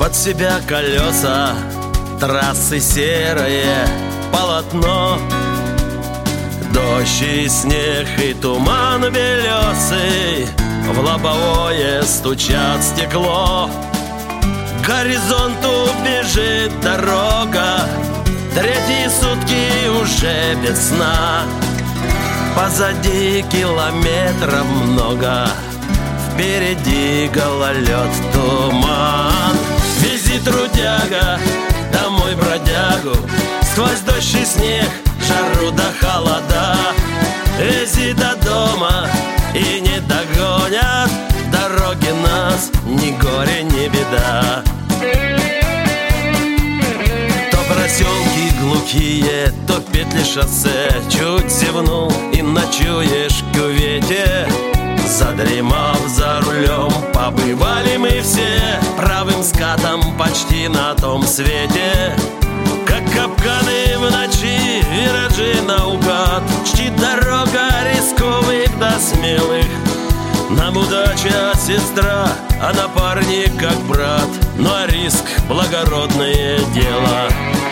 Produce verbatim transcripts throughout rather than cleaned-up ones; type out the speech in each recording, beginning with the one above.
под себя колеса, трассы серое полотно. Дождь и снег и туман белесый в лобовое стучат стекло. К горизонту бежит дорога, третьи сутки уже без сна. Позади километров много, впереди гололед, туман. Вези, трудяга, домой бродягу, сквозь дождь и снег, жару до холода. Вези до дома и не догонят дороги нас, ни горе, ни беда. То проселки глухие, то петли шоссе, чуть зевнул и ночуешь в кювете. Задремав за рулем, побывали мы все правым скатом почти на том свете. Как капканы в ночи, виражи наугад, чтит дорога рисковых до смелых. Нам удача сестра, а напарник как брат, но риск — благородное дело.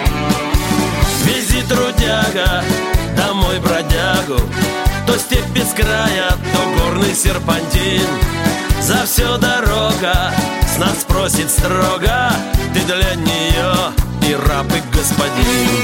Вези, трудяга, домой бродягу, то степь без края, то горный серпантин. За все дорога с нас спросит строго, ты для нее и раб, и господин.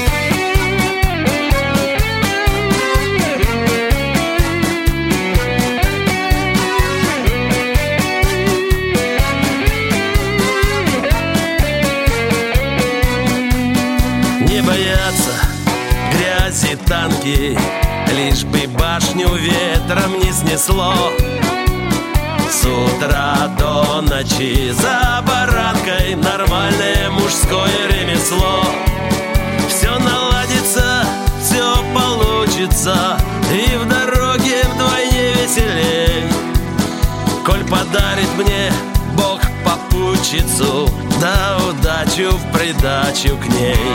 Не боятся грязи танки, лишь бы башню ветром не снесло. С утра до ночи за баранкой нормальное мужское ремесло. Все наладится, все получится, и в дороге вдвойне веселей. Коль подарит мне Бог попутчицу, да удачу в придачу к ней.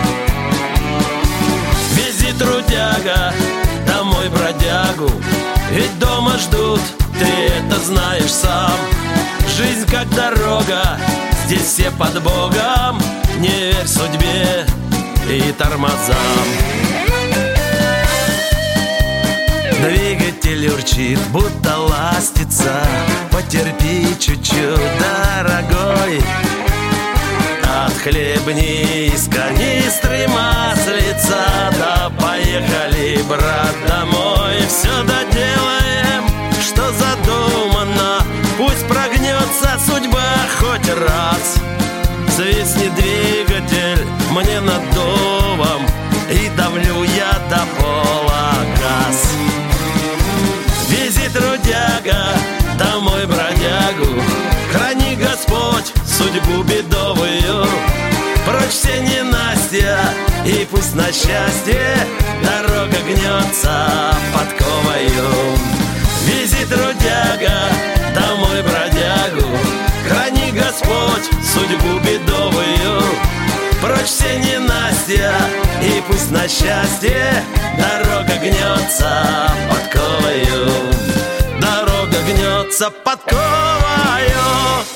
Вези, трудяга, домой бродягу, ведь дома ждут, ты это знаешь сам. Жизнь как дорога, здесь все под Богом, не верь судьбе и тормозам. Двигатель урчит, будто ластится, потерпи чуть-чуть, дорогой. Отхлебни из канистры маслица, да поехали, брат, домой. Все доделаем, что задумано, пусть прогнется судьба хоть раз. Свистнет двигатель мне над домом, и давлю я до пола газ. Вези, трудяга, домой бродягу, храни Господь судьбу бедовую. Прочь все ненастья, и пусть на счастье дорога гнется подковою. Вези, трудяга, домой бродягу, храни Господь судьбу бедовую. Прочь все ненастья, и пусть на счастье дорога гнется подковою. Дорога гнется подковою.